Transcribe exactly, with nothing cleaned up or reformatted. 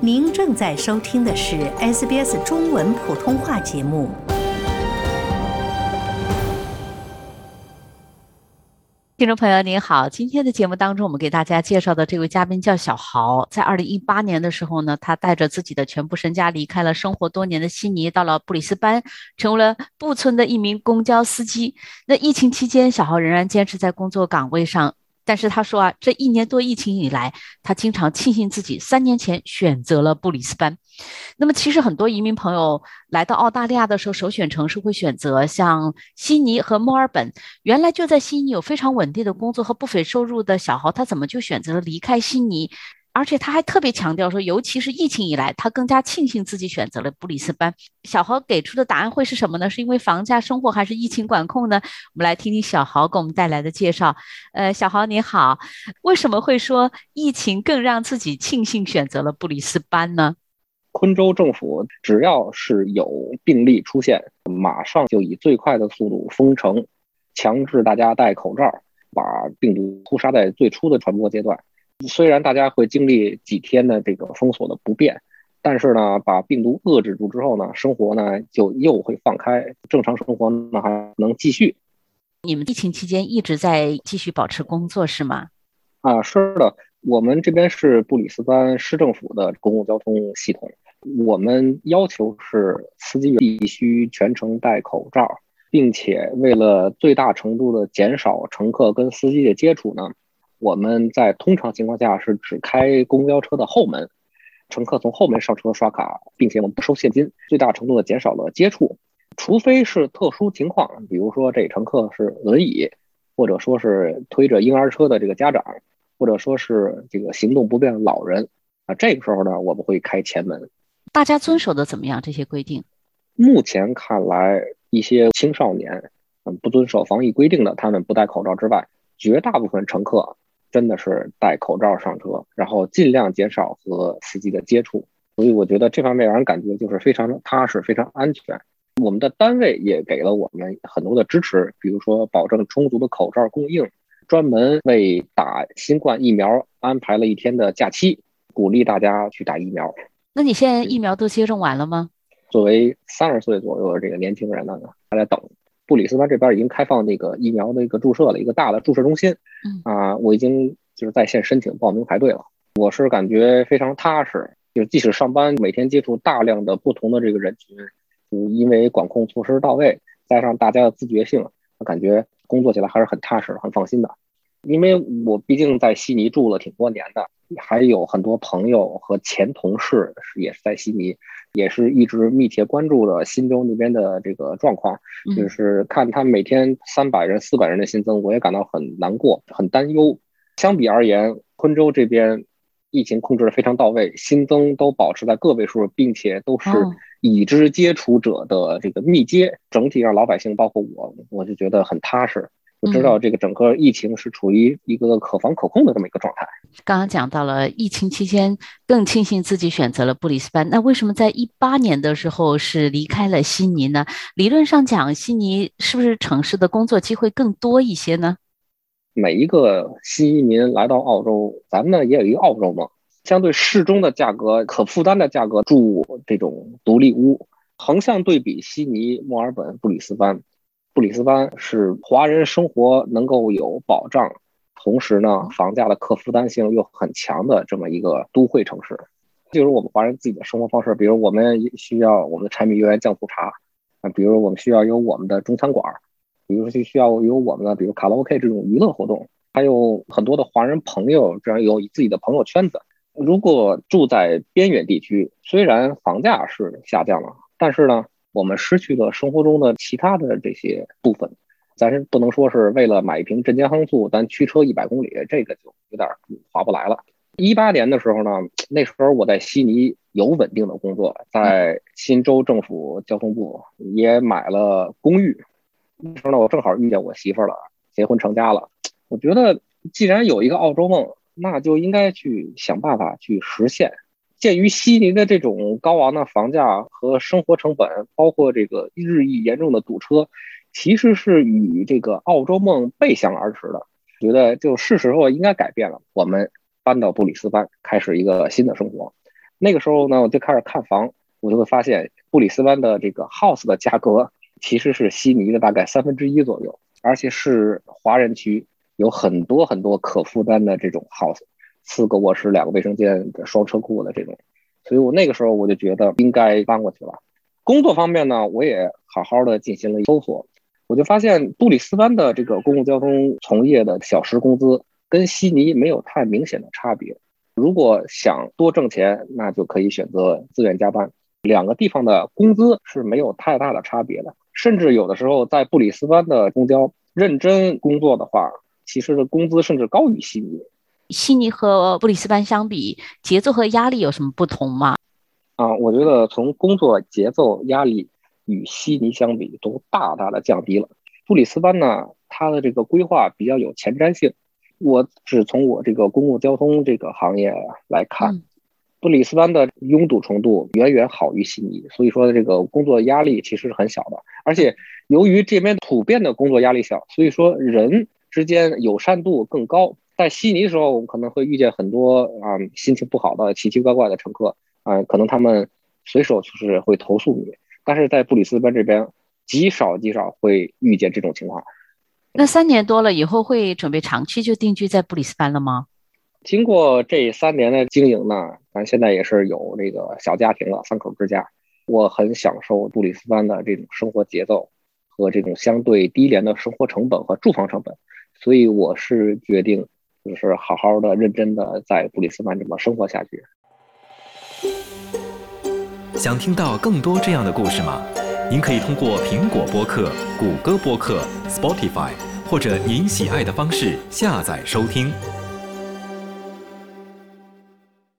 您正在收听的是 S B S 中文普通话节目。 听众朋友您好，今天的节目当中我们给大家介绍的这位嘉宾叫小豪。在二零一八年的时候呢，他带着自己的全部身家离开了生活多年的悉尼，到了布里斯班，成为了布村的一名公交司机。那疫情期间，小豪仍然坚持在工作岗位上，但是他说啊，这一年多疫情以来，他经常庆幸自己三年前选择了布里斯班。那么其实很多移民朋友来到澳大利亚的时候，首选城市会选择像悉尼和墨尔本。原来就在悉尼有非常稳定的工作和不菲收入的小豪，他怎么就选择了离开悉尼？而且他还特别强调说，尤其是疫情以来，他更加庆幸自己选择了布里斯班。小豪给出的答案会是什么呢？是因为房价、生活还是疫情管控呢？我们来听听小豪给我们带来的介绍。呃，小豪你好，为什么会说疫情更让自己庆幸选择了布里斯班呢？ 昆州政府只要是有病例出现，马上就以最快的速度封城，强制大家戴口罩，把病毒扑杀在最初的传播阶段。虽然大家会经历几天的这个封锁的不便，但是呢，把病毒遏制住之后呢，生活呢就又会放开，正常生活呢还能继续。 你们疫情期间一直在继续保持工作是吗？ 啊，是的，我们这边是布里斯班市政府的公共交通系统。我们要求是司机必须全程戴口罩，并且为了最大程度的减少乘客跟司机的接触呢，我们在通常情况下是只开公交车的后门，乘客从后门上车刷卡，并且我们不收现金，最大程度的减少了接触。除非是特殊情况，比如说这乘客是轮椅，或者说是推着婴儿车的这个家长，或者说是这个行动不便的老人啊，这个时候呢，我们会开前门。 大家遵守的怎么样？这些规定？ 目前看来，一些青少年，嗯，不遵守防疫规定的，他们不戴口罩之外，绝大部分乘客真的是戴口罩上车，然后尽量减少和司机的接触。所以我觉得这方面让人感觉就是非常踏实、非常安全。我们的单位也给了我们很多的支持，比如说保证充足的口罩供应，专门为打新冠疫苗安排了一天的假期，鼓励大家去打疫苗。 那你现在疫苗都接种完了吗？ 作为三十岁左右的这个年轻人呢，还在等。布里斯班这边已经开放那个疫苗的一个注射了，一个大的注射中心。 嗯啊、呃，我已经就是在线申请报名排队了。我是感觉非常踏实，就是即使上班每天接触大量的不同的这个人群，就因为管控措施到位，加上大家的自觉性，我感觉工作起来还是很踏实、很放心的。因为我毕竟在悉尼住了挺多年的，还有很多朋友和前同事也是在悉尼，也是一直密切关注了新州那边的这个状况，就是看他每天三百人、四百人的新增，我也感到很难过、很担忧。相比而言，昆州这边疫情控制得非常到位，新增都保持在个位数，并且都是已知接触者的这个密接，整体让老百姓包括我，我就觉得很踏实。我知道这个整个疫情是处于一个可防可控的这么一个状态。 刚刚讲到了疫情期间更庆幸自己选择了布里斯班，那为什么在一八年的时候是离开了悉尼呢？理论上讲，悉尼是不是城市的工作机会更多一些呢？ 每一个新移民来到澳洲，咱们呢也有一个澳洲梦，相对适中的价格、可负担的价格住这种独立屋。横向对比悉尼、墨尔本、布里斯班，布里斯班是华人生活能够有保障，同时呢，房价的可负担性又很强的这么一个都会城市。就是我们华人自己的生活方式，比如我们需要我们的柴米油盐酱醋茶，啊，比如我们需要有我们的中餐馆，比如说需要有我们的比如卡拉 OK 这种娱乐活动，还有很多的华人朋友，这样有自己的朋友圈子。如果住在边远地区，虽然房价是下降了，但是呢，我们失去了生活中的其他的这些部分。咱是不能说是为了买一瓶镇江夯醋，咱驱车一百公里，这个就有点划不来了。一八年的时候呢，那时候我在悉尼有稳定的工作，在新州政府交通部也买了公寓。那时候呢，我正好遇见我媳妇了，结婚成家了。我觉得既然有一个澳洲梦，那就应该去想办法去实现。鉴于悉尼的这种高昂的房价和生活成本，包括这个日益严重的堵车，其实是与这个澳洲梦背向而驰的。觉得就是时候应该改变了，我们搬到布里斯班，开始一个新的生活。 那个时候呢，我就开始看房，我就会发现布里斯班的这个 house 的价格其实是悉尼的大概三分之一左右，而且是华人区，有很多很多可负担的这种 house， 四个卧室两个卫生间双车库的这种，所以我那个时候我就觉得应该搬过去了。工作方面呢，我也好好的进行了搜索，我就发现布里斯班的这个公共交通从业的小时工资跟悉尼没有太明显的差别。如果想多挣钱，那就可以选择自愿加班。两个地方的工资是没有太大的差别的，甚至有的时候在布里斯班的公交认真工作的话，其实的工资甚至高于悉尼。 悉尼和布里斯班相比，节奏和压力有什么不同吗？ 啊，我觉得从工作节奏压力与悉尼相比都大大的降低了。布里斯班呢，它的这个规划比较有前瞻性。我只从我这个公共交通这个行业来看，嗯、布里斯班的拥堵程度远远好于悉尼，所以说这个工作压力其实是很小的。而且由于这边普遍的工作压力小，所以说人之间友善度更高。在悉尼的时候，我们可能会遇见很多啊、嗯、心情不好的奇奇怪怪的乘客啊、呃，可能他们随手就是会投诉你，但是在布里斯班这边极少极少会遇见这种情况。 那三年多了以后会准备长期就定居在布里斯班了吗？ 经过这三年的经营呢，咱现在也是有这个小家庭了，三口之家。我很享受布里斯班的这种生活节奏和这种相对低廉的生活成本和住房成本，所以我是决定就是好好的认真的在布里斯班这么生活下去。 想听到更多这样的故事吗？您可以通过苹果播客、谷歌播客、Spotify 或者您喜爱的方式下载收听。